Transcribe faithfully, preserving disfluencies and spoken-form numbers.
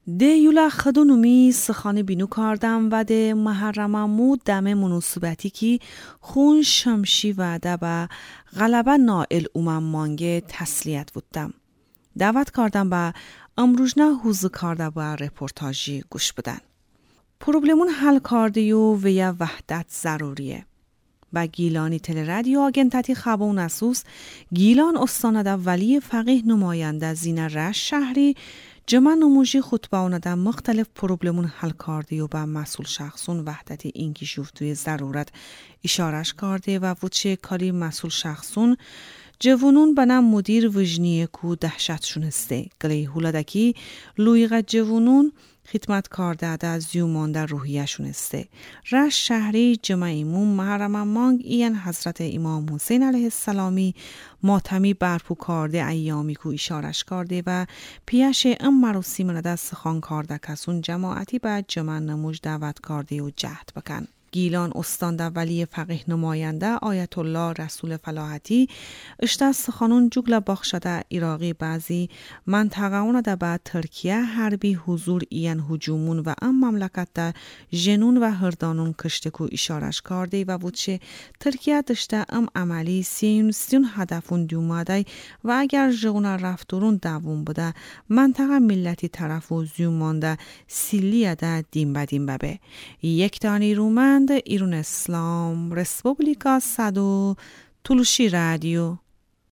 De yula خدونومی سخانه بینو کردم و ده محرممو دم مناسبتی کی خون شمشی و دبا غلبه نائل اومم مانگه تسلیت بودم. دعوت کردم با امروزنه حوزه کرده با رپورتاجی گوش بدن. پروبلمون حل کرده و یا وحدت ضروریه. با گیلانی تل رادیو آگنتاتی خبون اسوس گیلان استانده ولی فقیه نماینده زینه رش شهری جمع نموجی خطبه آنده مختلف پروبلمون حل کرده و با مسئول شخصون وحدت اینکی شفتوی ضرورت اشارش کرده و وچه کاری مسئول شخصون جوانون بنا مدیر وجنیه کو دهشت شونسته گلی هولادکی لویغ جوانون خدمت کرده ده زیومان در روحیه شونسته. رش شهری جمعیمون محرم مانگ این حضرت امام حسین علیه السلامی ماتمی برپو کرده ایامی کو اشارش کرده و پیش ام مراسم نده سخان کرده کسون جماعتی به جمع نموج دعوت کرده و جهد بکن. گیلان استان ولی فقیه نماینده آیت الله رسول فلاحتی اشته سخانون جگل باخشده عراقی بعضی منطقه اون ده با ترکیه حربی حضور این هجومون و ام مملکت ده جنون و هردانون کشته کو اشارش کرده و وچه ترکیه داشته ام عملی سیون سیون هدفون دیوماده و اگر جغون رفتورون دوون بوده منطقه ملتی طرف و زیومانده سیلیه ده دیم بدیم ببه. یک دانی رومن ایران اسلام رسپوبلیکا صدو تلوشی رادیو